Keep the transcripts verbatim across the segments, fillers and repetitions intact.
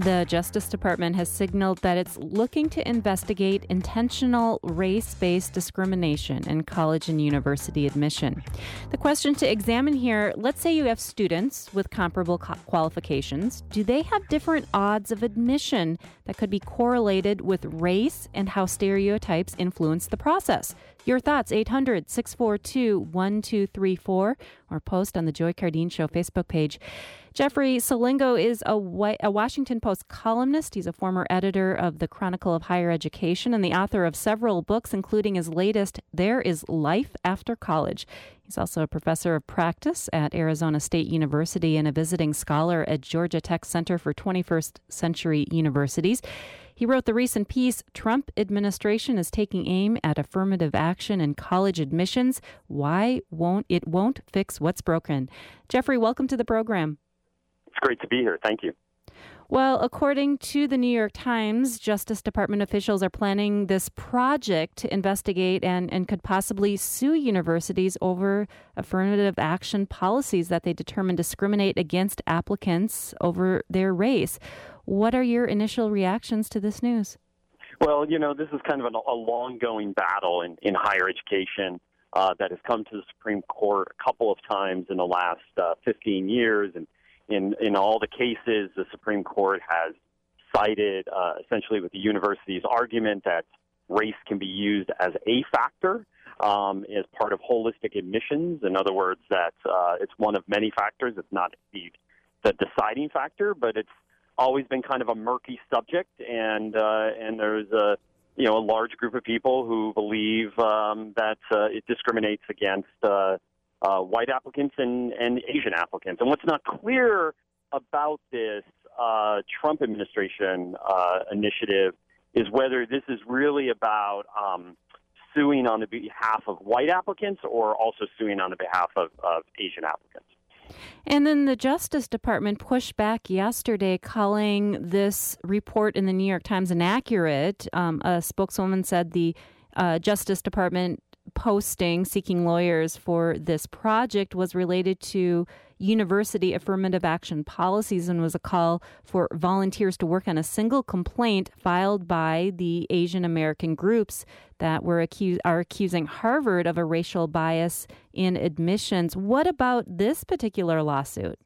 The Justice Department has signaled that it's looking to investigate intentional race-based discrimination in college and university admission. The question to examine here, let's say you have students with comparable co- qualifications. Do they have different odds of admission that could be correlated with race and how stereotypes influence the process? Your thoughts, eight hundred, six four two, one two three four, or post on the Joy Cardine Show Facebook page. Jeffrey Salingo is a, a Washington Post columnist. He's a former editor of the Chronicle of Higher Education and the author of several books, including his latest, There is Life After College. He's also a professor of practice at Arizona State University and a visiting scholar at Georgia Tech Center for twenty-first Century Universities. He wrote the recent piece, Trump Administration is Taking Aim at Affirmative Action in College Admissions. Why won't it won't fix what's broken? Jeffrey, welcome to the program. It's great to be here. Thank you. Well, according to the New York Times, Justice Department officials are planning this project to investigate and, and could possibly sue universities over affirmative action policies that they determine discriminate against applicants over their race. What are your initial reactions to this news? Well, you know, this is kind of an, a long-going battle in, in higher education uh, that has come to the Supreme Court a couple of times in the last uh, fifteen years, and In in all the cases, the Supreme Court has sided uh, essentially with the university's argument that race can be used as a factor um, as part of holistic admissions. In other words, that uh, it's one of many factors. It's not the, the deciding factor, but it's always been kind of a murky subject. And uh, and there's a you know a large group of people who believe um, that uh, it discriminates against Uh, Uh, white applicants and, and Asian applicants. And what's not clear about this uh, Trump administration uh, initiative is whether this is really about um, suing on the behalf of white applicants or also suing on the behalf of, of Asian applicants. And then the Justice Department pushed back yesterday, calling this report in the New York Times inaccurate. Um, a spokeswoman said the uh, Justice Department posting seeking lawyers for this project was related to university affirmative action policies and was a call for volunteers to work on a single complaint filed by the Asian American groups that were accused are accusing Harvard of a racial bias in admissions. What about this particular lawsuit?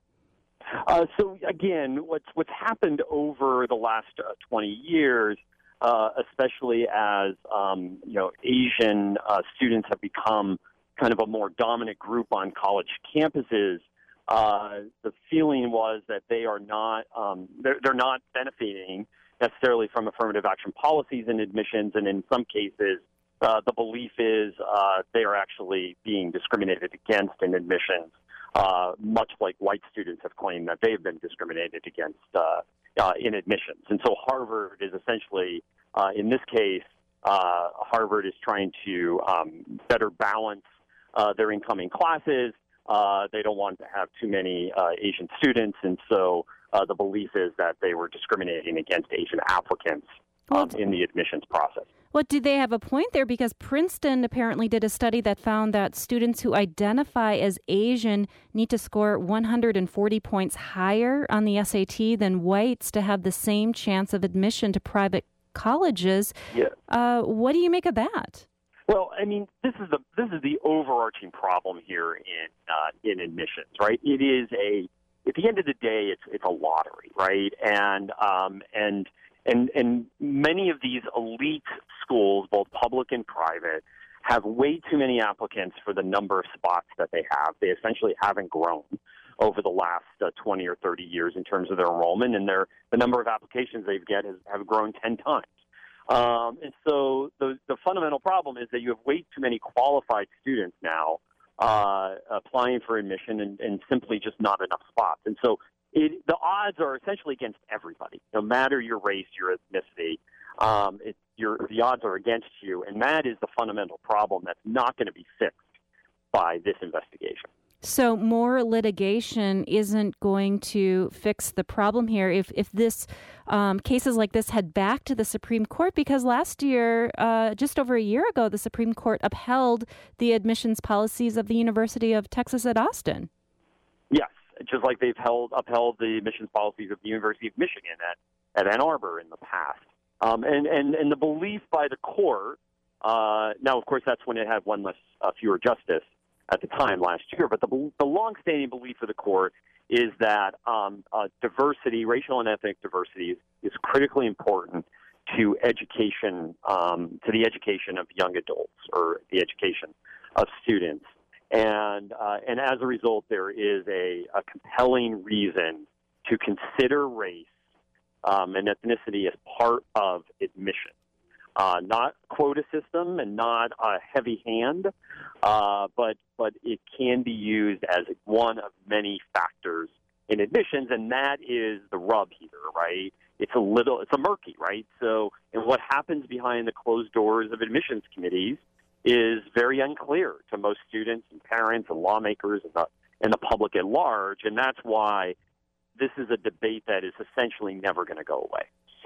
Uh, so again, what's what's happened over the last uh, twenty years, Uh, especially as um, you know, Asian uh, students have become kind of a more dominant group on college campuses. Uh, the feeling was that they are not um, they're, they're not benefiting necessarily from affirmative action policies in admissions, and in some cases, uh, the belief is uh, they are actually being discriminated against in admissions, uh, much like white students have claimed that they've been discriminated against Uh, Uh, in admissions. And so Harvard is essentially, uh, in this case, uh, Harvard is trying to um, better balance uh, their incoming classes. Uh, they don't want to have too many uh, Asian students, and so uh, the belief is that they were discriminating against Asian applicants um, in the admissions process. Well, do they have a point there? Because Princeton apparently did a study that found that students who identify as Asian need to score one hundred forty points higher on the S A T than whites to have the same chance of admission to private colleges. Yeah. Uh, what do you make of that? Well, I mean, this is the this is the overarching problem here in uh, in admissions, right? It is a at the end of the day, it's it's a lottery, right? And um, and And, and many of these elite schools, both public and private, have way too many applicants for the number of spots that they have. They essentially haven't grown over the last uh, twenty or thirty years in terms of their enrollment, and their, the number of applications they get has have grown ten times. Um, and so the, the fundamental problem is that you have way too many qualified students now uh, applying for admission and, and simply just not enough spots. And so It, the odds are essentially against everybody, no matter your race, your ethnicity. Um, it, your, the odds are against you, and that is the fundamental problem that's not going to be fixed by this investigation. So more litigation isn't going to fix the problem here. If if this um, cases like this head back to the Supreme Court, because last year, uh, just over a year ago, the Supreme Court upheld the admissions policies of the University of Texas at Austin. Yes. Just like they've held upheld the admissions policies of the University of Michigan at at Ann Arbor in the past. Um, and, and, and the belief by the court, uh, now, of course, that's when it had one less, uh, fewer justice at the time last year, but the, the longstanding belief of the court is that um, uh, diversity, racial and ethnic diversity, is, is critically important to education, um, to the education of young adults or the education of students. And, uh, and as a result, there is a, a compelling reason to consider race Um, and ethnicity as part of admission, uh, not quota system and not a heavy hand, uh, but but it can be used as one of many factors in admissions, and that is the rub here, right? It's a little, it's a murky, right? So, and what happens behind the closed doors of admissions committees is very unclear to most students and parents and lawmakers and the, and the public at large, and that's why this is a debate that is essentially never going to go away.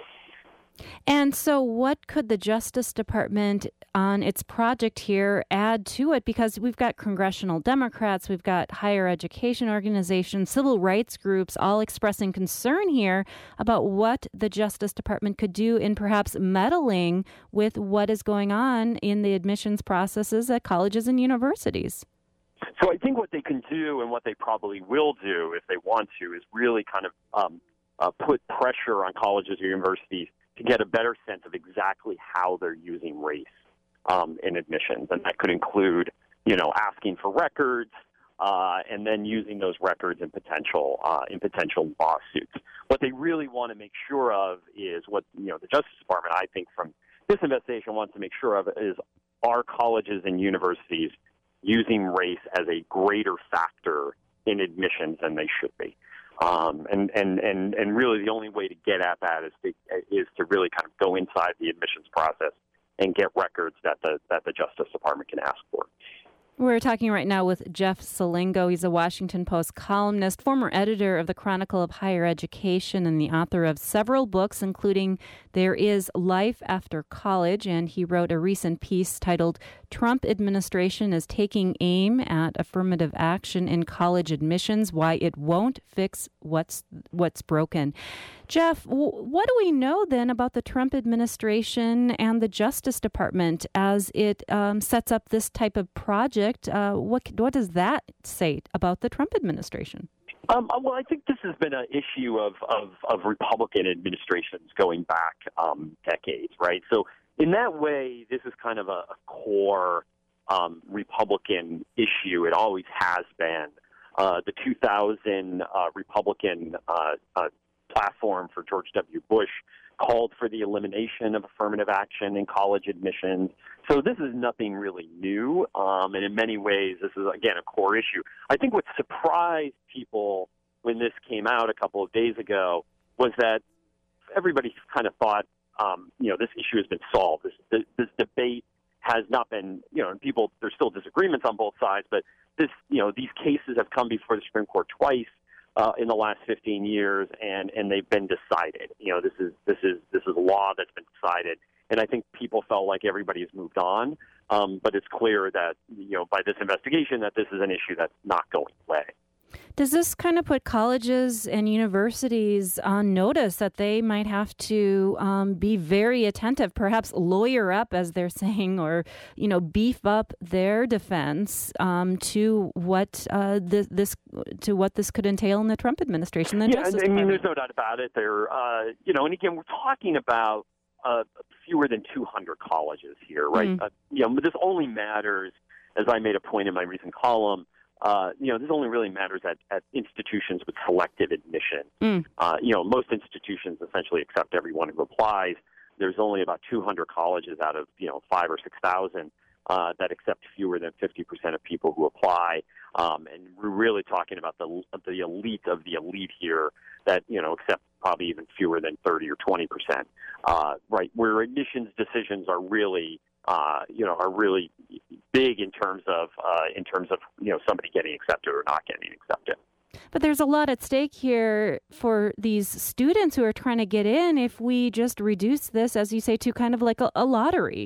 And so what could the Justice Department on its project here add to it? Because we've got congressional Democrats, we've got higher education organizations, civil rights groups all expressing concern here about what the Justice Department could do in perhaps meddling with what is going on in the admissions processes at colleges and universities. So I think what they can do and what they probably will do if they want to is really kind of um, uh, put pressure on colleges or universities to get a better sense of exactly how they're using race um, in admissions. And that could include, you know, asking for records uh, and then using those records in potential uh, in potential lawsuits. What they really want to make sure of is what, you know, the Justice Department, I think, from this investigation wants to make sure of is are colleges and universities using race as a greater factor in admissions than they should be. Um, and, and, and, and really the only way to get at that is to, is to really kind of go inside the admissions process and get records that the, that the Justice Department can ask for. We're talking right now with Jeff Selingo. He's a Washington Post columnist, former editor of the Chronicle of Higher Education, and the author of several books, including There Is Life After College. And he wrote a recent piece titled Trump Administration is Taking Aim at Affirmative Action in College Admissions, Why It Won't Fix What's What's Broken. Jeff, what do we know then about the Trump administration and the Justice Department as it um, sets up this type of project? Uh, what what does that say about the Trump administration? Um, well, I think this has been an issue of, of, of Republican administrations going back um, decades, right? So in that way, this is kind of a, a core um, Republican issue. It always has been. Uh, the two thousand uh, Republican uh, uh, platform for George W. Bush called for the elimination of affirmative action in college admissions. So this is nothing really new, um, and in many ways, this is, again, a core issue. I think what surprised people when this came out a couple of days ago was that everybody kind of thought, um, you know, this issue has been solved. This, this, this debate has not been, you know, people, there's still disagreements on both sides, but this, you know, these cases have come before the Supreme Court twice Uh, in the last fifteen years, and, and they've been decided. You know, this is this is this is law that's been decided, and I think people felt like everybody has moved on. Um, but it's clear that, you know, by this investigation, that this is an issue that's not going away. Does this kind of put colleges and universities on notice that they might have to um, be very attentive, perhaps lawyer up, as they're saying, or, you know, beef up their defense um, to what uh, this, this to what this could entail in the Trump administration? The yeah, Justice I mean, Department. there's no doubt about it. There, uh, you know, and again, we're talking about uh, fewer than two hundred colleges here, right? Mm-hmm. Uh, you know, this only matters, as I made a point in my recent column. Uh, you know, this only really matters at, at institutions with selective admission. Mm. Uh, you know, most institutions essentially accept everyone who applies. There's only about two hundred colleges out of, you know, five or six thousand uh, that accept fewer than fifty percent of people who apply. Um, and we're really talking about the the elite of the elite here that, you know, accept probably even fewer than thirty or twenty percent. Uh, right, where admissions decisions are really Uh, you know, are really big in terms of uh, in terms of you know somebody getting accepted or not getting accepted. But there's a lot at stake here for these students who are trying to get in. If we just reduce this, as you say, to kind of like a, a lottery.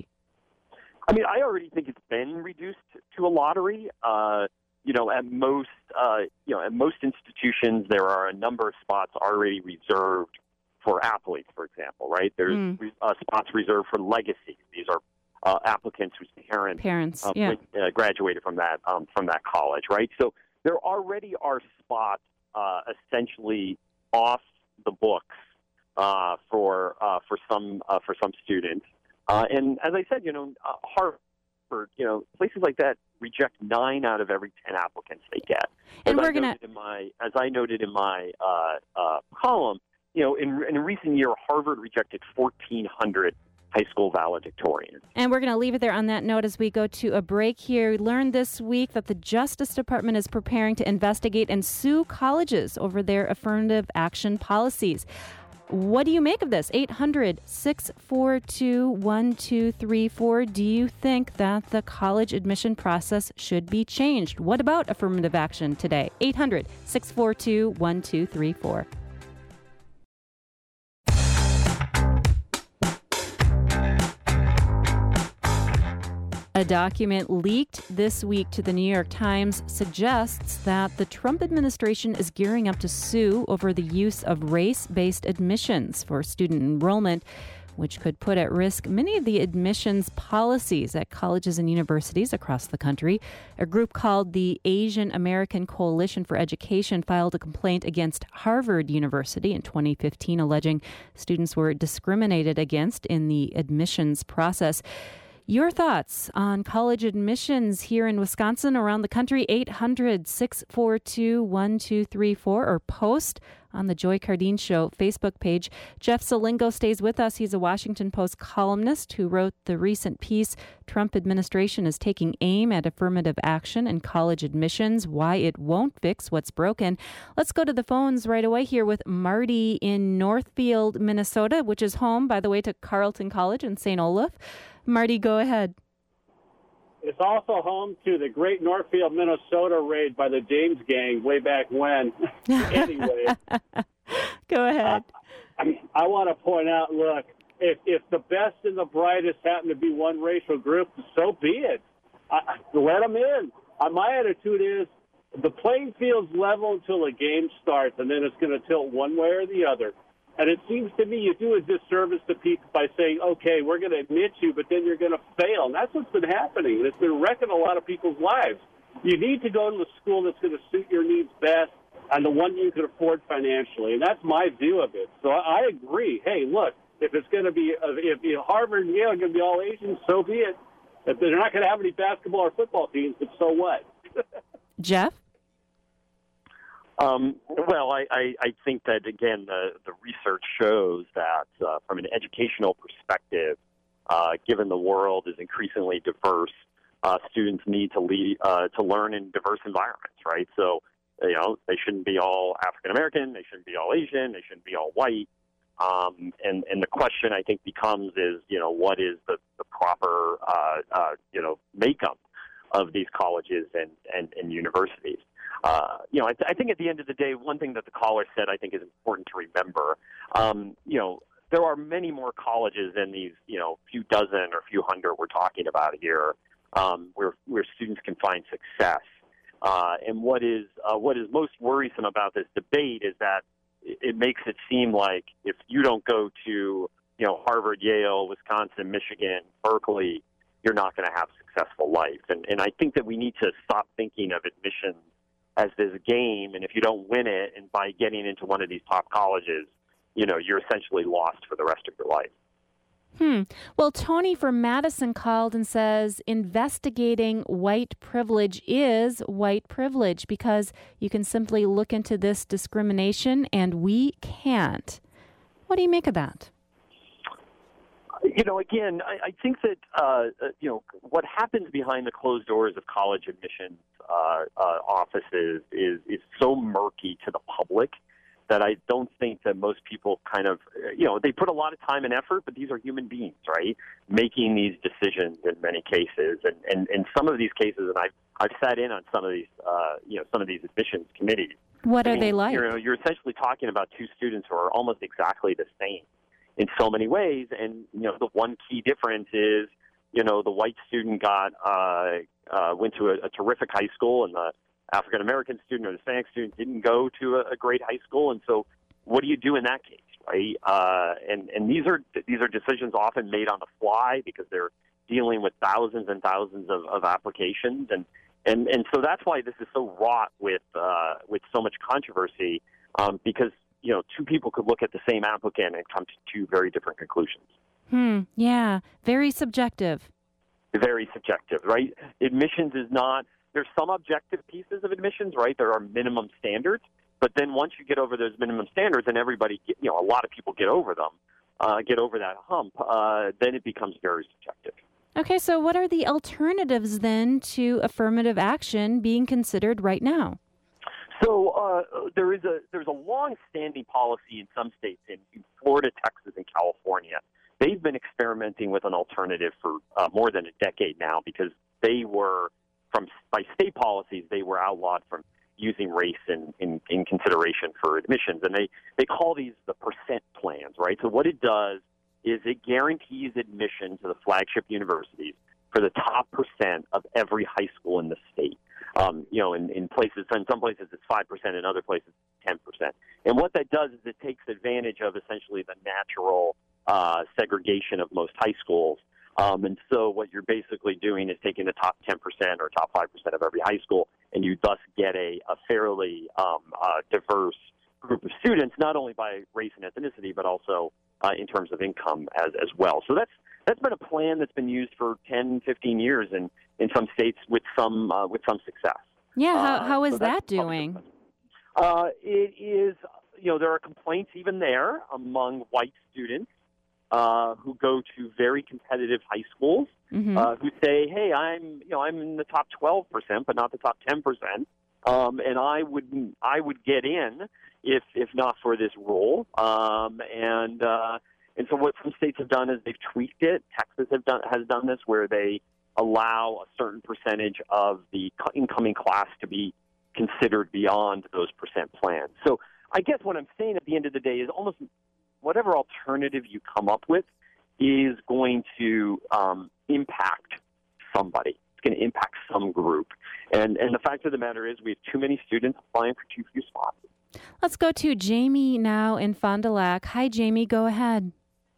I mean, I already think it's been reduced to a lottery. Uh, you know, at most, uh, you know, at most institutions, there are a number of spots already reserved for athletes, for example, right? There's Mm. uh, spots reserved for legacy. These are uh, applicants whose parents, Parents, uh, yeah. went, uh, graduated from that um, from that college, right? So there already are spots uh, essentially off the books uh, for uh, for some uh, for some students. Uh, and as I said, you know, uh, Harvard, you know, places like that reject nine out of every ten applicants they get. And as we're I gonna, noted in my, as I noted in my uh, uh, column, you know, in, in a recent year, Harvard rejected fourteen hundred high school valedictorians. and we're going to leave it there on that note as we go to a break here. We learned this week that the Justice Department is preparing to investigate and sue colleges over their affirmative action policies. What do you make of this? eight hundred, six four two, one two three four. Do you think that the college admission process should be changed? What about affirmative action today? eight hundred, six four two, one two three four. A document leaked this week to the New York Times suggests that the Trump administration is gearing up to sue over the use of race-based admissions for student enrollment, which could put at risk many of the admissions policies at colleges and universities across the country. A group called the Asian American Coalition for Education filed a complaint against Harvard University in twenty fifteen, alleging students were discriminated against in the admissions process. Your thoughts on college admissions here in Wisconsin, around the country, eight hundred, six four two, one two three four, or post on the Joy Cardine Show Facebook page. Jeff Salingo stays with us. He's a Washington Post columnist who wrote the recent piece, Trump Administration is Taking Aim at Affirmative Action in College Admissions, Why It Won't Fix What's Broken. Let's go to the phones right away here with Marty in Northfield, Minnesota, which is home, by the way, to Carleton College in Saint Olaf. Marty, go ahead. It's also home to the great Northfield, Minnesota raid by the James Gang way back when. Anyway. Go ahead. I, I, I want to point out, look, if, if the best and the brightest happen to be one racial group, so be it. I, let them in. Uh, my attitude is the playing field's level until the game starts, and then it's going to tilt one way or the other. And it seems to me you do a disservice to people by saying, okay, we're going to admit you, but then you're going to fail. And that's what's been happening. And it's been wrecking a lot of people's lives. You need to go to the school that's going to suit your needs best and the one you can afford financially. And that's my view of it. So I agree. Hey, look, if it's going to be, if Harvard and Yale are going to be all Asians, so be it. If they're not going to have any basketball or football teams, but so what? Jeff? Um, well, I, I, I think that, again, the, the research shows that uh, from an educational perspective, uh, given the world is increasingly diverse, uh, students need to lead, uh, to learn in diverse environments, right? So, you know, they shouldn't be all African-American, they shouldn't be all Asian, they shouldn't be all white. Um, and, and the question, I think, becomes is, you know, what is the, the proper, uh, uh, you know, makeup of these colleges and, and, and universities? Uh, you know, I, th- I think at the end of the day, one thing that the caller said I think is important to remember, um, you know, there are many more colleges than these, you know, few dozen or few hundred we're talking about here, um, where where students can find success. Uh, and what is uh, what is most worrisome about this debate is that it, it makes it seem like if you don't go to, you know, Harvard, Yale, Wisconsin, Michigan, Berkeley, you're not going to have a successful life. And and I think that we need to stop thinking of admissions as this game, and if you don't win it, and by getting into one of these top colleges, you know, you're essentially lost for the rest of your life. Hmm. Well, Tony from Madison called and says investigating white privilege is white privilege because you can simply look into this discrimination and we can't. What do you make of that? You know, again, I, I think that, uh, you know, what happens behind the closed doors of college admissions uh, uh, offices is, is so murky to the public that I don't think that most people kind of, you know, they put a lot of time and effort, but these are human beings, right, making these decisions in many cases. And, and, and some of these cases, and I've, I've sat in on some of these, uh, you know, some of these admissions committees. What I are mean, they like? You know, you're essentially talking about two students who are almost exactly the same in so many ways. And, you know, the one key difference is, you know, the white student got, uh, uh, went to a, a terrific high school, and the African-American student or the Hispanic student didn't go to a, a great high school. And so what do you do in that case, right? Uh, and and these are these are decisions often made on the fly because they're dealing with thousands and thousands of, of applications, and, and and so that's why this is so wrought with uh, with so much controversy, um, because you know two people could look at the same applicant and come to two very different conclusions. Hmm. Yeah. Very subjective. Very subjective, right? Admissions is not. There's some objective pieces of admissions, right? There are minimum standards, but then once you get over those minimum standards, and everybody, get, you know, a lot of people get over them, uh, get over that hump, uh, then it becomes very subjective. Okay, so what are the alternatives then to affirmative action being considered right now? So uh, there is a there's a long-standing policy in some states, in, in Florida, Texas, and California. They've been experimenting with an alternative for uh, more than a decade now because they were, from by state policies, they were outlawed from using race in, in, in consideration for admissions. And they, they call these the percent plans, right? So what it does is it guarantees admission to the flagship universities for the top percent of every high school in the state. Um, you know, in, in places, in some places it's five percent, in other places ten percent. And what that does is it takes advantage of essentially the natural uh, segregation of most high schools. Um, and so what you're basically doing is taking the top ten percent or top five percent of every high school, and you thus get a, a fairly um, uh, diverse group of students, not only by race and ethnicity, but also uh, in terms of income as, as well. So that's that's been a plan that's been used for ten, fifteen years in, in some states with some uh, with some success. Yeah, how, uh, how is so that doing? Uh, it is, you know, there are complaints even there among white students uh, who go to very competitive high schools, Mm-hmm. uh, who say, "Hey, I'm, you know, I'm in the top twelve percent, but not the top ten percent, um, and I would, I would get in if, if not for this rule." Um, and uh, and so what some states have done is they've tweaked it. Texas have done has done this, where they allow a certain percentage of the incoming class to be considered beyond those percent plans. So I guess what I'm saying at the end of the day is almost whatever alternative you come up with is going to um, impact somebody. It's going to impact some group. And and the fact of the matter is we have too many students applying for too few spots. Let's go to Jamie now in Fond du Lac. Hi, Jamie. Go ahead.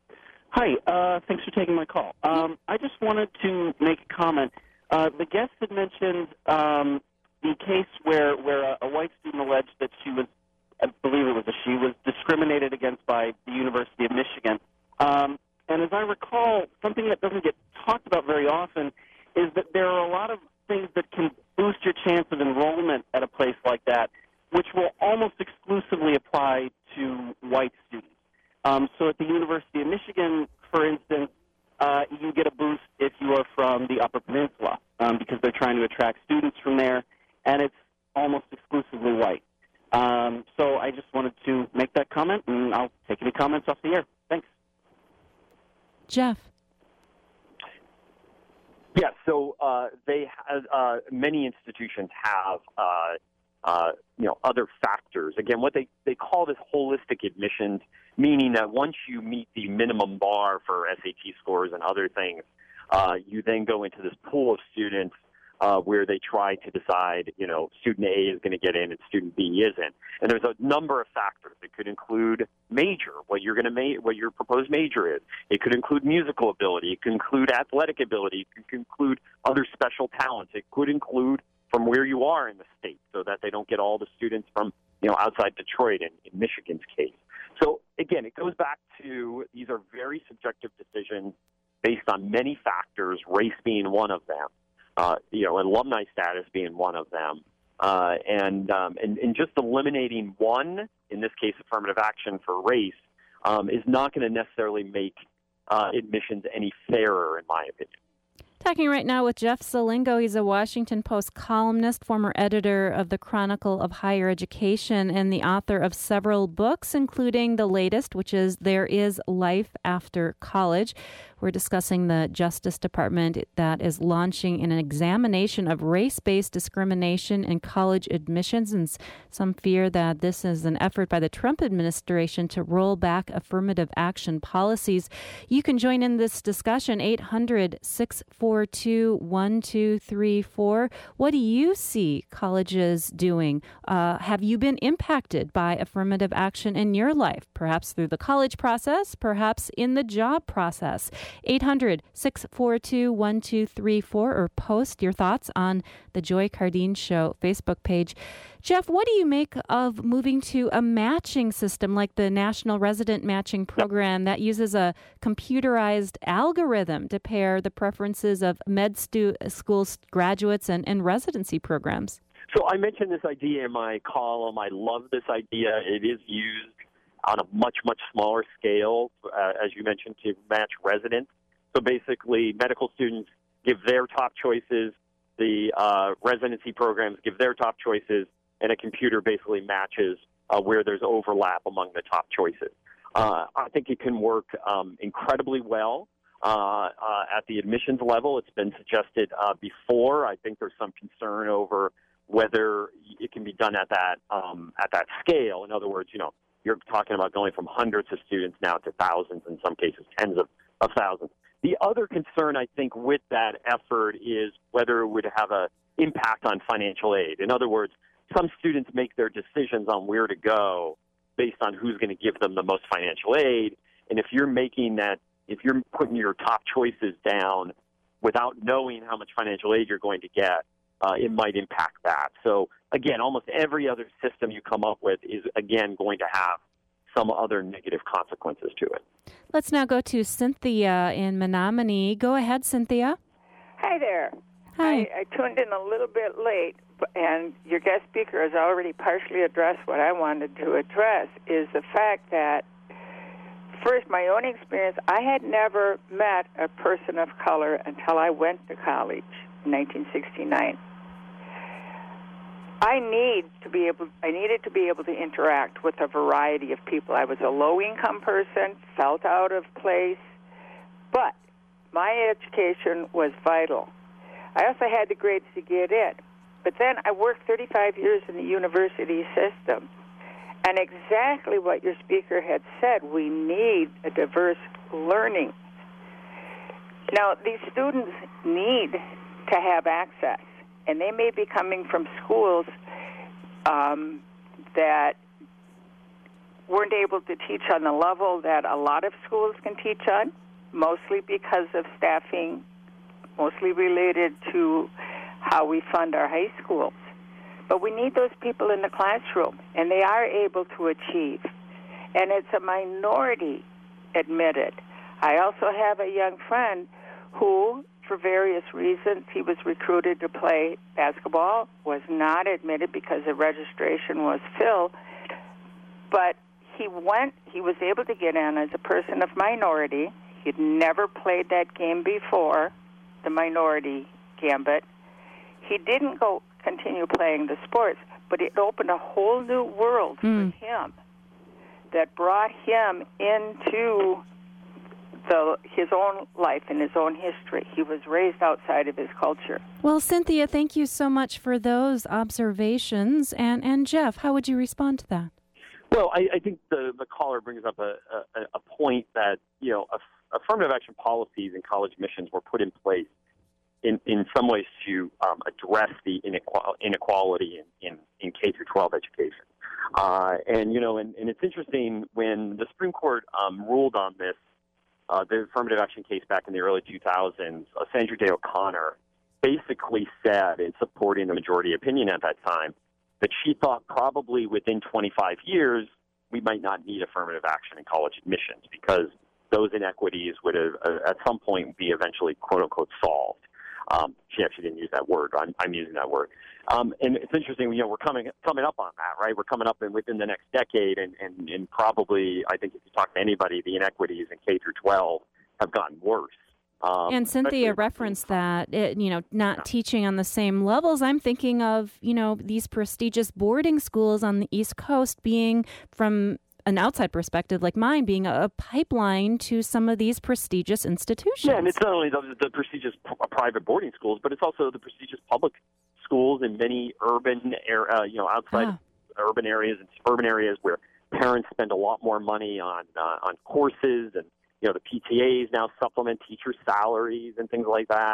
Hi. Uh, thanks for taking my call. Um, I just wanted to make a comment. Uh, the guest had mentioned um, the case where, where a, a white student alleged that she was, I believe it was a she, was discriminated against by the University of Michigan. Um, and as I recall, something that doesn't get talked about very often is that there are a lot of things that can boost your chance of enrollment at a place like that, which will almost exclusively apply to white students. Um, so at the University of Michigan, for instance, uh, you get a boost if you are from the Upper Peninsula um, because they're trying to attract students from there, and it's almost exclusively white. Um, so I just wanted to make that comment, and I'll take any comments off the air. Thanks. Jeff. Yeah, so uh, they have, uh, many institutions have uh, uh, you know other factors. Again, what they, they call this holistic admissions, meaning that once you meet the minimum bar for S A T scores and other things, uh, you then go into this pool of students uh, where they try to decide, you know, student A is going to get in and student B isn't. And there's a number of factors. It could include major, what you're going to ma- what your proposed major is. It could include musical ability. It could include athletic ability. It could include other special talents. It could include from where you are in the state, so that they don't get all the students from, you know, outside Detroit in, in Michigan's case. So again, it goes back to these are very subjective decisions based on many factors, race being one of them, uh, you know, alumni status being one of them, uh, and, um, and and just eliminating one, in this case, affirmative action for race, um, is not going to necessarily make uh, admissions any fairer, in my opinion. Talking right now with Jeff Selingo. He's a Washington Post columnist, former editor of the Chronicle of Higher Education, and the author of several books, including the latest, which is There Is Life After College. We're discussing the Justice Department that is launching an examination of race-based discrimination in college admissions, and some fear that this is an effort by the Trump administration to roll back affirmative action policies. You can join in this discussion, eight hundred, six four four two, one two three four. What do you see colleges doing? Uh, have you been impacted by affirmative action in your life, perhaps through the college process, perhaps in the job process? eight hundred, six four two, one two three four, or post your thoughts on the Joy Cardine Show Facebook page. Jeff, what do you make of moving to a matching system like the National Resident Matching Program that uses a computerized algorithm to pair the preferences of med stu- school graduates and, and residency programs? So I mentioned this idea in my column. I love this idea. It is used on a much, much smaller scale, uh, as you mentioned, to match residents. So basically, medical students give their top choices, the uh, residency programs give their top choices, and a computer basically matches uh, where there's overlap among the top choices. Uh, I think it can work um, incredibly well uh, uh, at the admissions level. It's been suggested uh, before. I think there's some concern over whether it can be done at that um, at that scale. In other words, you know, you're talking about going from hundreds of students now to thousands, in some cases tens of, of thousands. The other concern, I think, with that effort is whether it would have an impact on financial aid. In other words, some students make their decisions on where to go based on who's going to give them the most financial aid. And if you're making that, if you're putting your top choices down without knowing how much financial aid you're going to get, uh, it might impact that. So, again, almost every other system you come up with is, again, going to have some other negative consequences to it. Let's now go to Cynthia in Menominee. Go ahead, Cynthia. Hi there. Hi. I, I tuned in a little bit late, and your guest speaker has already partially addressed what I wanted to address, is the fact that, first, my own experience, I had never met a person of color until I went to college in nineteen sixty-nine. I need to be able. I needed to be able to interact with a variety of people. I was a low-income person, felt out of place, but my education was vital. I also had the grades to get in. But then I worked thirty-five years in the university system. And exactly what your speaker had said, we need a diverse learning. Now, these students need to have access, and they may be coming from schools um, that weren't able to teach on the level that a lot of schools can teach on, mostly because of staffing, mostly related to how we fund our high schools. But we need those people in the classroom, and they are able to achieve. And it's a minority admitted. I also have a young friend who, for various reasons, he was recruited to play basketball, was not admitted because the registration was filled, but he went, he was able to get in as a person of minority. He'd never played that game before, the minority gambit. He didn't go continue playing the sports, but it opened a whole new world mm. for him that brought him into the his own life and his own history. He was raised outside of his culture. Well, Cynthia, thank you so much for those observations. And, and Jeff, how would you respond to that? Well, I, I think the, the caller brings up a, a, a point that, you know, affirmative action policies in college admissions were put in place in, in some ways to um, address the inequal, inequality in, in, in K through twelve education. Uh, and, you know, and, and it's interesting when the Supreme Court um, ruled on this, uh, the affirmative action case back in the early two thousands, uh, Sandra Day O'Connor basically said, in supporting the majority opinion at that time, that she thought probably within twenty-five years we might not need affirmative action in college admissions because those inequities would have, uh, at some point, be eventually, quote-unquote, solved. Um, she actually didn't use that word. I'm, I'm using that word. Um, and it's interesting, you know, we're coming coming up on that, right? We're coming up in, within the next decade, and, and, and probably, I think if you talk to anybody, the inequities in K through twelve have gotten worse. Um, and Cynthia referenced that, it, you know, not yeah. teaching on the same levels. I'm thinking of, you know, these prestigious boarding schools on the East Coast being, from an outside perspective like mine, being a pipeline to some of these prestigious institutions. Yeah, and it's not only the, the prestigious p- private boarding schools, but it's also the prestigious public schools in many urban, uh, you know, outside ah. urban areas and suburban areas where parents spend a lot more money on uh, on courses, and you know the P T As now supplement teacher salaries and things like that.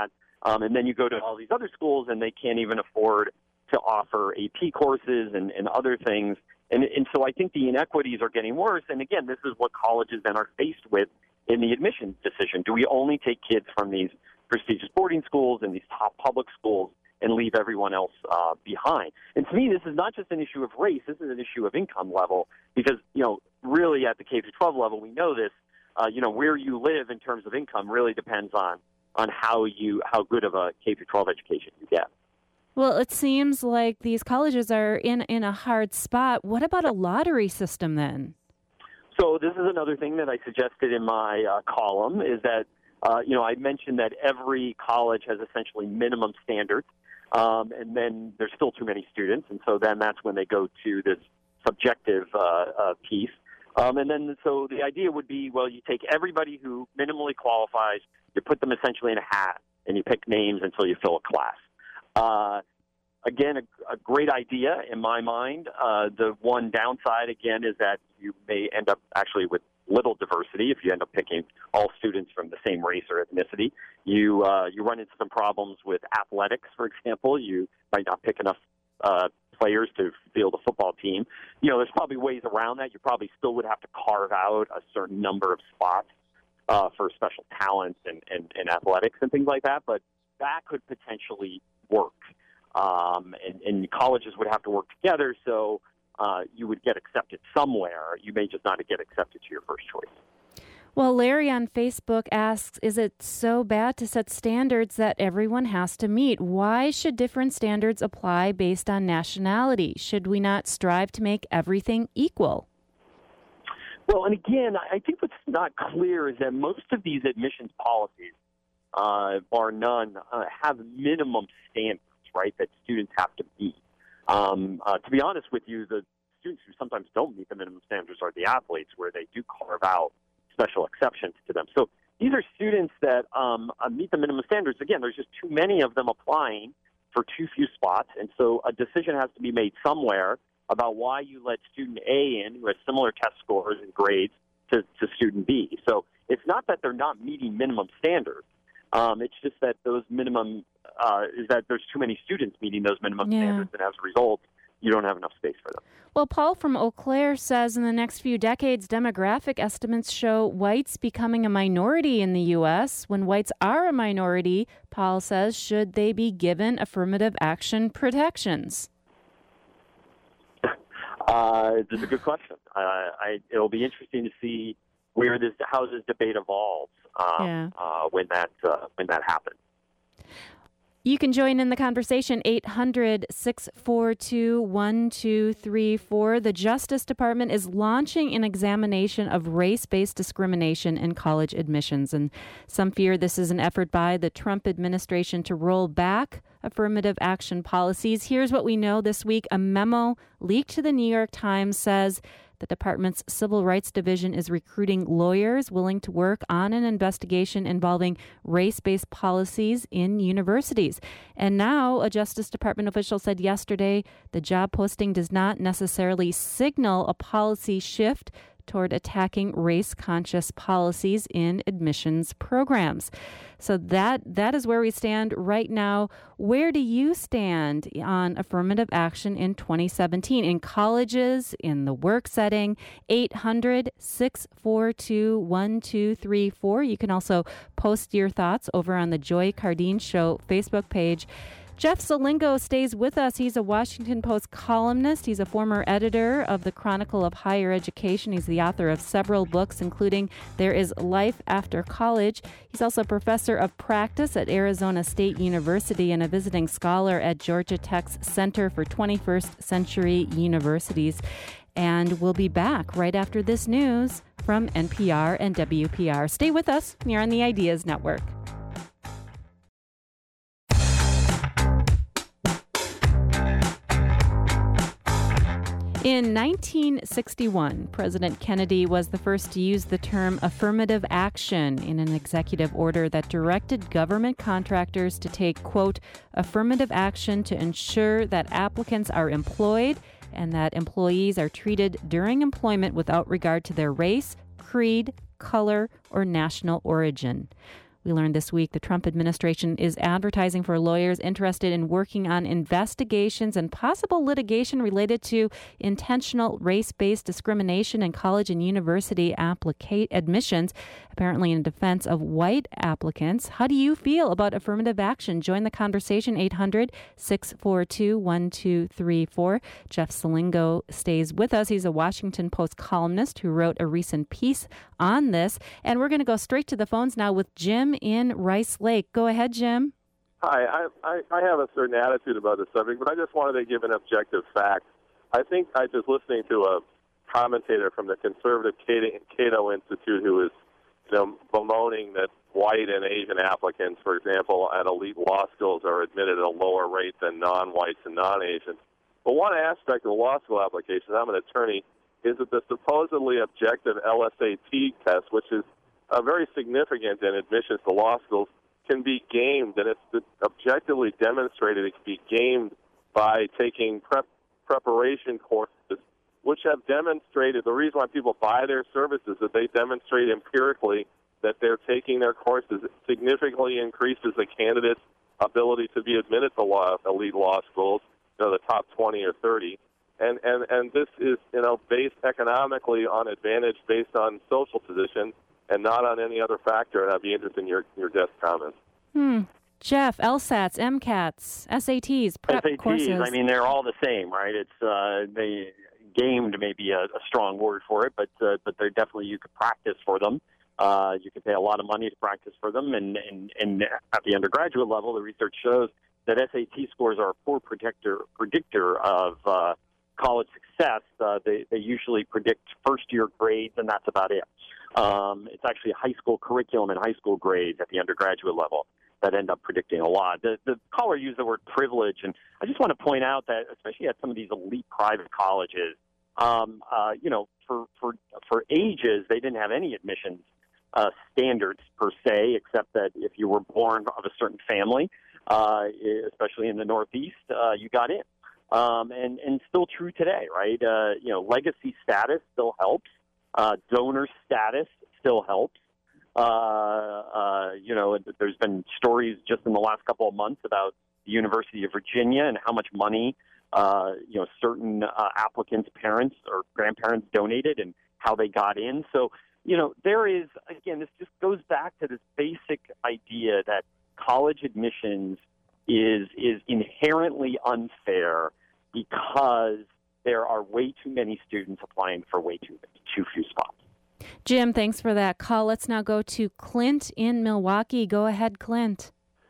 Um, and then you go to all these other schools, and they can't even afford to offer A P courses and, and other things. And, and so I think the inequities are getting worse. And, again, this is what colleges then are faced with in the admissions decision. Do we only take kids from these prestigious boarding schools and these top public schools and leave everyone else uh, behind? And to me, this is not just an issue of race. This is an issue of income level because, you know, really at the K through twelve level, we know this, uh, you know, where you live in terms of income really depends on on how you how good of a K through twelve education you get. Well, it seems like these colleges are in, in a hard spot. What about a lottery system then? So this is another thing that I suggested in my uh, column is that, uh, you know, I mentioned that every college has essentially minimum standards, um, and then there's still too many students, and so then that's when they go to this subjective uh, uh, piece. Um, and then so the idea would be, well, you take everybody who minimally qualifies, you put them essentially in a hat, and you pick names until you fill a class. Uh, again, a, a great idea in my mind. Uh, the one downside, again, is that you may end up actually with little diversity if you end up picking all students from the same race or ethnicity. You uh, you run into some problems with athletics, for example. You might not pick enough uh, players to field a football team. You know, there's probably ways around that. You probably still would have to carve out a certain number of spots uh, for special talents and, and, and athletics and things like that, but that could potentially work. Um, and, and colleges would have to work together, so uh, you would get accepted somewhere. You may just not get accepted to your first choice. Well, Larry on Facebook asks, is it so bad to set standards that everyone has to meet? Why should different standards apply based on nationality? Should we not strive to make everything equal? Well, and again, I think what's not clear is that most of these admissions policies, uh, bar none, uh, have minimum standards, right, that students have to meet. Um, uh, to be honest with you, the students who sometimes don't meet the minimum standards are the athletes, where they do carve out special exceptions to them. So these are students that um, uh, meet the minimum standards. Again, there's just too many of them applying for too few spots, and so a decision has to be made somewhere about why you let student A in, who has similar test scores and grades, to, to student B. So it's not that they're not meeting minimum standards. Um, it's just that those minimum uh, is that there's too many students meeting those minimum yeah. standards, and as a result, you don't have enough space for them. Well, Paul from Eau Claire says in the next few decades, demographic estimates show whites becoming a minority in the U S. When whites are a minority, Paul says, should they be given affirmative action protections? Uh, it's a good question. Uh, I, it'll be interesting to see where this how this debate evolves um, yeah. uh, when that uh, when that happens. You can join in the conversation, eight hundred, six four two, one two three four. The Justice Department is launching an examination of race-based discrimination in college admissions, and some fear this is an effort by the Trump administration to roll back affirmative action policies. Here's what we know this week. A memo leaked to the New York Times says the department's Civil Rights Division is recruiting lawyers willing to work on an investigation involving race-based policies in universities. And now, a Justice Department official said yesterday the job posting does not necessarily signal a policy shift toward attacking race-conscious policies in admissions programs. So that that is where we stand right now. Where do you stand on affirmative action in twenty seventeen in colleges, in the work setting? eight hundred, six four two, one two three four. You can also post your thoughts over on the Joy Cardine Show Facebook page. Jeff Zelingo stays with us. He's a Washington Post columnist. He's a former editor of the Chronicle of Higher Education. He's the author of several books, including There is Life After College. He's also a professor of practice at Arizona State University and a visiting scholar at Georgia Tech's Center for twenty-first Century Universities. And we'll be back right after this news from N P R and W P R. Stay with us here on the Ideas Network. In nineteen sixty-one, President Kennedy was the first to use the term affirmative action in an executive order that directed government contractors to take, quote, affirmative action to ensure that applicants are employed and that employees are treated during employment without regard to their race, creed, color, or national origin. We learned this week the Trump administration is advertising for lawyers interested in working on investigations and possible litigation related to intentional race-based discrimination in college and university applica- admissions, apparently in defense of white applicants. How do you feel about affirmative action? Join the conversation, eight hundred, six four two, one two three four. Jeff Selingo stays with us. He's a Washington Post columnist who wrote a recent piece on this. And we're going to go straight to the phones now with Jim in Rice Lake. Go ahead, Jim. Hi, I, I, I have a certain attitude about the subject, but I just wanted to give an objective fact. I think I was listening to a commentator from the conservative Cato Institute who was, you know, bemoaning that white and Asian applicants, for example, at elite law schools are admitted at a lower rate than non-whites and non-Asians. But one aspect of the law school application, I'm an attorney, is that the supposedly objective L S A T test, which is uh, very significant in admissions to law schools, can be gamed, and it's objectively demonstrated it can be gamed by taking prep preparation courses, which have demonstrated, the reason why people buy their services, that they demonstrate empirically that they're taking their courses significantly increases the candidate's ability to be admitted to law, elite law schools, you know, the top twenty or thirty. And, and, and this is, you know, based economically on advantage based on social position and not on any other factor. And I'd be interested in your, your guest comments. Hmm. Jeff, LSATs, MCATs, S A Ts, prep S A Ts, courses. I mean, they're all the same, right? It's uh, they gamed may be a, a strong word for it, but uh, but they're definitely, you could practice for them. Uh, you could pay a lot of money to practice for them, and, and, and at the undergraduate level, the research shows that S A T scores are a poor predictor predictor of uh, college success. Uh, they, they usually predict first-year grades, and that's about it. Um, it's actually a high school curriculum and high school grades at the undergraduate level that end up predicting a lot. The, the caller used the word privilege, and I just want to point out that, especially at some of these elite private colleges, um, uh, you know, for, for, for ages, they didn't have any admissions uh, standards per se, except that if you were born of a certain family, uh, especially in the Northeast, uh, you got in. Um, and, and still true today, right? Uh, you know, legacy status still helps. Uh, donor status still helps. Uh, uh, you know, there's been stories just in the last couple of months about the University of Virginia and how much money, uh, you know, certain uh, applicants' parents or grandparents donated and how they got in. So, you know, there is, again, this just goes back to this basic idea that college admissions is is inherently unfair because there are way too many students applying for way too too few spots. Jim, thanks for that call. Let's now go to Clint in Milwaukee. Go ahead, Clint.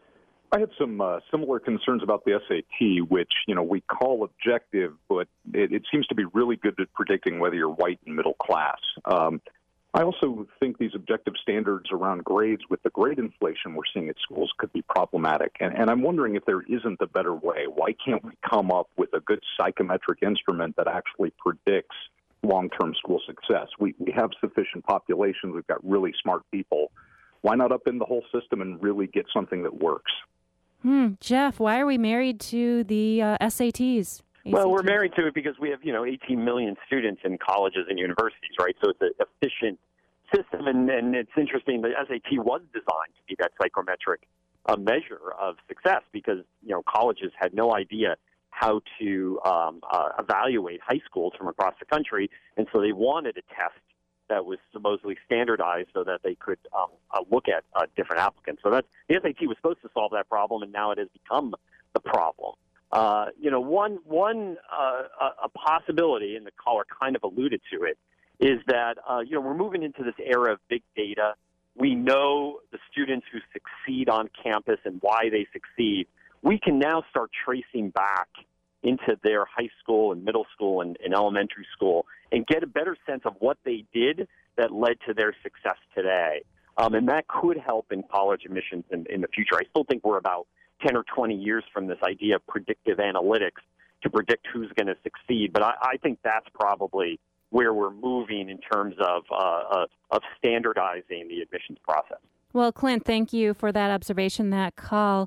I have some uh, similar concerns about the S A T, which, you know, we call objective, but it, it seems to be really good at predicting whether you're white and middle class. Um, I also think these objective standards around grades with the grade inflation we're seeing at schools could be problematic. And, and I'm wondering if there isn't a better way. Why can't we come up with a good psychometric instrument that actually predicts long-term school success? We, we have sufficient populations. We've got really smart people. Why not upend the whole system and really get something that works? Hmm. Jeff, why are we married to the uh, S A Ts? Well, we're married to it because we have, you know, eighteen million students in colleges and universities, right? So it's an efficient system, and, and it's interesting. The S A T was designed to be that psychometric uh, measure of success because, you know, colleges had no idea how to um, uh, evaluate high schools from across the country, and so they wanted a test that was supposedly standardized so that they could um, uh, look at uh, different applicants. So that's, the S A T was supposed to solve that problem, and now it has become the problem. Uh, you know, one one uh, a possibility, and the caller kind of alluded to it, is that uh, you know we're moving into this era of big data. We know the students who succeed on campus and why they succeed. We can now start tracing back into their high school and middle school and, and elementary school and get a better sense of what they did that led to their success today. Um, and that could help in college admissions in, in the future. I still think we're about ten or twenty years from this idea of predictive analytics to predict who's going to succeed. But I, I think that's probably where we're moving in terms of, uh, uh, of standardizing the admissions process. Well, Clint, thank you for that observation, that call.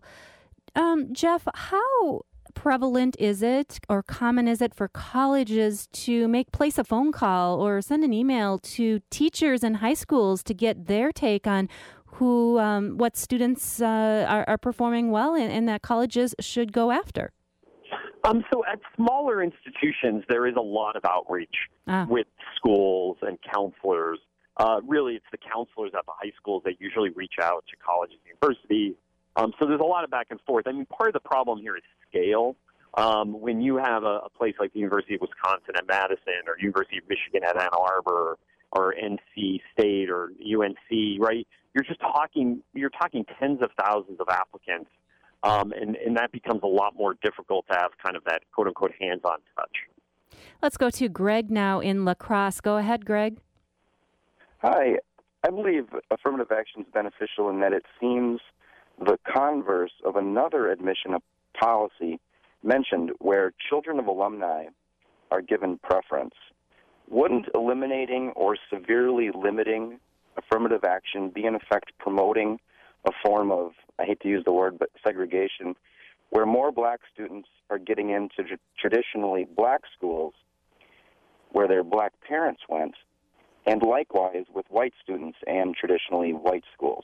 Um, Jeff, how prevalent is it or common is it for colleges to make place a phone call or send an email to teachers in high schools to get their take on who um, what students uh, are, are performing well and, and that colleges should go after? Um, so at smaller institutions, there is a lot of outreach ah. with schools and counselors. Uh, really, it's the counselors at the high schools that usually reach out to colleges and universities. Um, so there's a lot of back and forth. I mean, part of the problem here is scale. Um, when you have a, a place like the University of Wisconsin at Madison or University of Michigan at Ann Arbor or N C State or U N C, right? You're just talking, you're talking tens of thousands of applicants. Um, and, and that becomes a lot more difficult to have kind of that quote-unquote hands-on touch. Let's go to Greg now in La Crosse. Go ahead, Greg. Hi. I believe affirmative action is beneficial in that it seems the converse of another admission policy mentioned where children of alumni are given preference. Wouldn't eliminating or severely limiting affirmative action be in effect promoting a form of, I hate to use the word, but segregation, where more black students are getting into tr- traditionally black schools where their black parents went, and likewise with white students and traditionally white schools?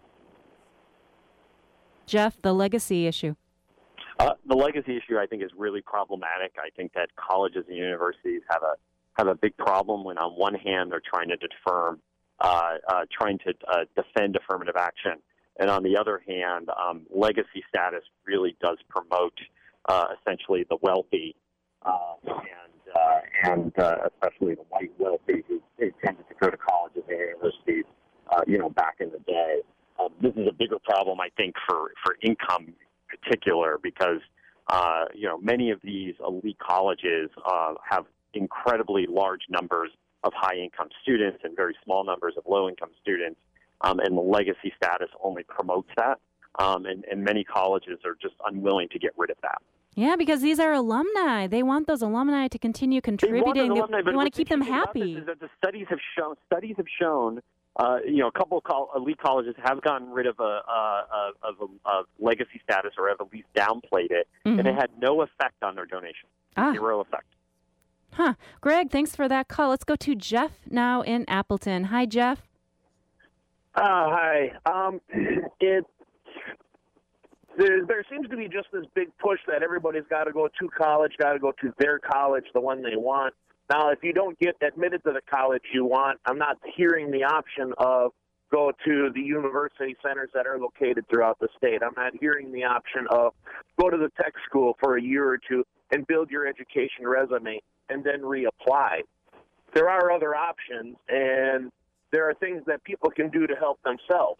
Jeff, the legacy issue. Uh, the legacy issue, I think, is really problematic. I think that colleges and universities have a have a big problem when, on one hand, they're trying to affirm, uh, uh, trying to uh, defend affirmative action, and on the other hand, um, legacy status really does promote uh, essentially the wealthy uh, and uh, and uh, especially the white wealthy who tended to go to colleges and universities, uh, you know, back in the day. Um, this is a bigger problem, I think, for for income in particular, because uh, you know many of these elite colleges uh, have incredibly large numbers of high-income students and very small numbers of low-income students, um, and the legacy status only promotes that. Um, and, and many colleges are just unwilling to get rid of that. Yeah, because these are alumni. They want those alumni to continue contributing. They want, alumni, they, they want to keep them happy. Is that the studies have shown. Studies have shown. Uh, you know, a couple of col- elite colleges have gotten rid of a, uh, of a, of legacy status, or have at least downplayed it, mm-hmm. and it had no effect on their donation. Ah. Zero effect. Huh. Greg, thanks for that call. Let's go to Jeff now in Appleton. Hi, Jeff. Uh, hi. Um, it there, there seems to be just this big push that everybody's got to go to college, got to go to their college, the one they want. Now, if you don't get admitted to the college you want, I'm not hearing the option of go to the university centers that are located throughout the state. I'm not hearing the option of go to the tech school for a year or two and build your education resume and then reapply. There are other options, and there are things that people can do to help themselves.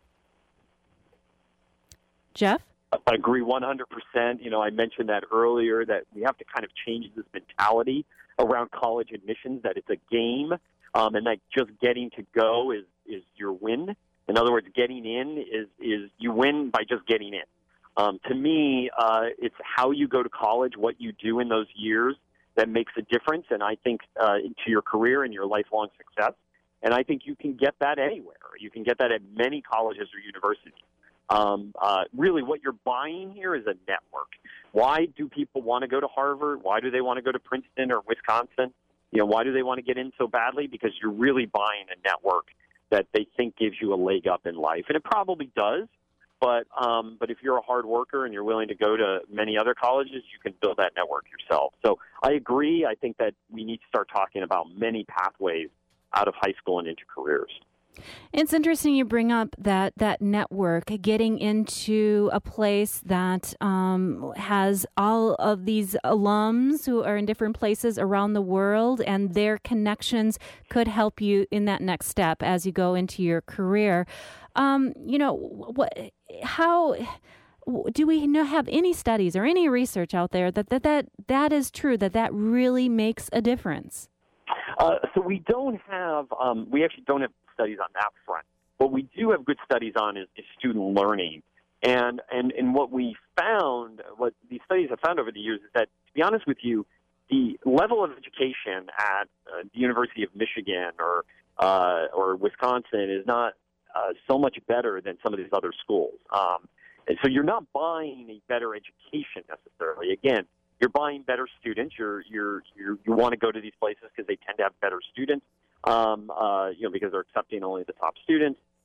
Jeff? I agree one hundred percent. You know, I mentioned that earlier, that we have to kind of change this mentality around college admissions, that it's a game, um, and that just getting to go is, is your win. In other words, getting in is, is you win by just getting in. Um, to me, uh, it's how you go to college, what you do in those years that makes a difference, and I think uh, to your career and your lifelong success. And I think you can get that anywhere. You can get that at many colleges or universities. Um, uh, really, what you're buying here is a network. Why do people want to go to Harvard? Why do they want to go to Princeton or Wisconsin? You know, why do they want to get in so badly? Because you're really buying a network that they think gives you a leg up in life, and it probably does. But um, but if you're a hard worker and you're willing to go to many other colleges, you can build that network yourself. So I agree. I think that we need to start talking about many pathways out of high school and into careers. It's interesting you bring up that, that network, getting into a place that um, has all of these alums who are in different places around the world, and their connections could help you in that next step as you go into your career. Um, you know, what, how do we know, have any studies or any research out there that that, that, that is true, that that really makes a difference? Uh, so we don't have, um, we actually don't have studies on that front. What we do have good studies on is, is student learning. And, and, and what we found, what these studies have found over the years is that, to be honest with you, the level of education at uh, the University of Michigan or, uh, or Wisconsin is not uh, so much better than some of these other schools. Um, and so you're not buying a better education necessarily. Again, you're buying better students. You're, you're, you're, you want to go to these places because they tend to have better students, um, uh, you know, because they're accepting only the top students.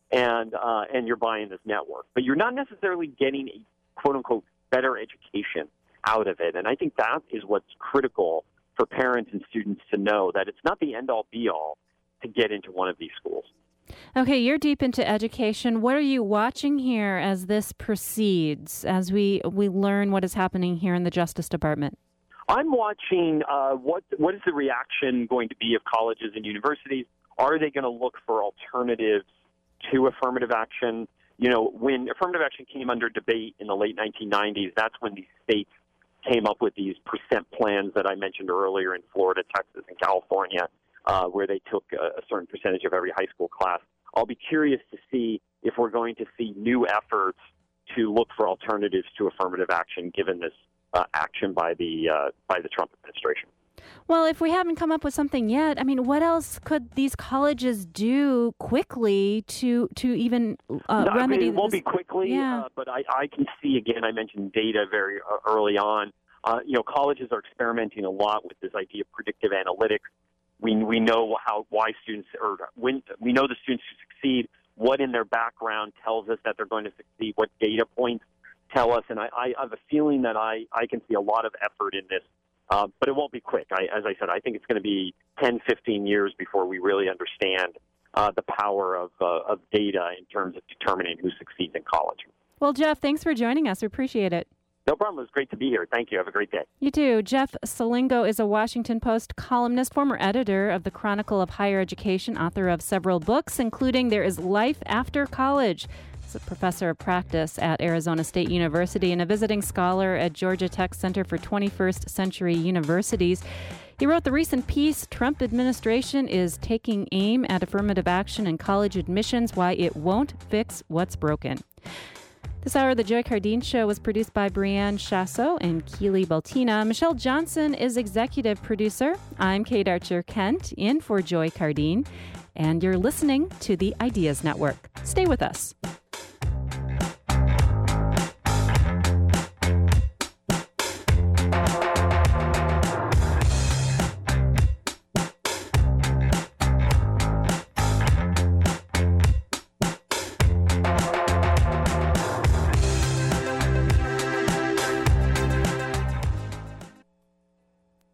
and uh, and you're buying this network. But you're not necessarily getting a quote-unquote better education out of it. And I think that is what's critical for parents and students to know, that it's not the end-all, be-all to get into one of these schools. Okay, you're deep into education. What are you watching here as this proceeds, as we, we learn what is happening here in the Justice Department? I'm watching uh, what what is the reaction going to be of colleges and universities. Are they going to look for alternatives to affirmative action? You know, when affirmative action came under debate in the late nineteen nineties, that's when these states came up with these percent plans that I mentioned earlier in Florida, Texas, and California, uh, where they took a, a certain percentage of every high school class. I'll be curious to see if we're going to see new efforts to look for alternatives to affirmative action, given this uh, action by the uh, by the Trump administration. Well, if we haven't come up with something yet, I mean, what else could these colleges do quickly to to even uh, no, remedy I mean, it won't this? be quickly, yeah. uh, but I, I can see, again, I mentioned data very uh, early on. Uh, you know, colleges are experimenting a lot with this idea of predictive analytics. We we know how why students or when we know the students who succeed, what in their background tells us that they're going to succeed, what data points tell us, and I, I have a feeling that I, I can see a lot of effort in this. Uh, but it won't be quick. I, as I said, I think it's going to be ten, fifteen years before we really understand uh, the power of, uh, of data in terms of determining who succeeds in college. Well, Jeff, thanks for joining us. We appreciate it. No problem. It was great to be here. Thank you. Have a great day. You too. Jeff Salingo is a Washington Post columnist, former editor of the Chronicle of Higher Education, author of several books, including There is Life After College. He's a professor of practice at Arizona State University and a visiting scholar at Georgia Tech Center for twenty-first Century Universities. He wrote the recent piece, Trump Administration is Taking Aim at Affirmative Action in College Admissions, Why It Won't Fix What's Broken. This hour, The Joy Cardine Show was produced by Brianne Chasso and Keely Baltina. Michelle Johnson is executive producer. I'm Kate Archer-Kent, in for Joy Cardine, and you're listening to the Ideas Network. Stay with us.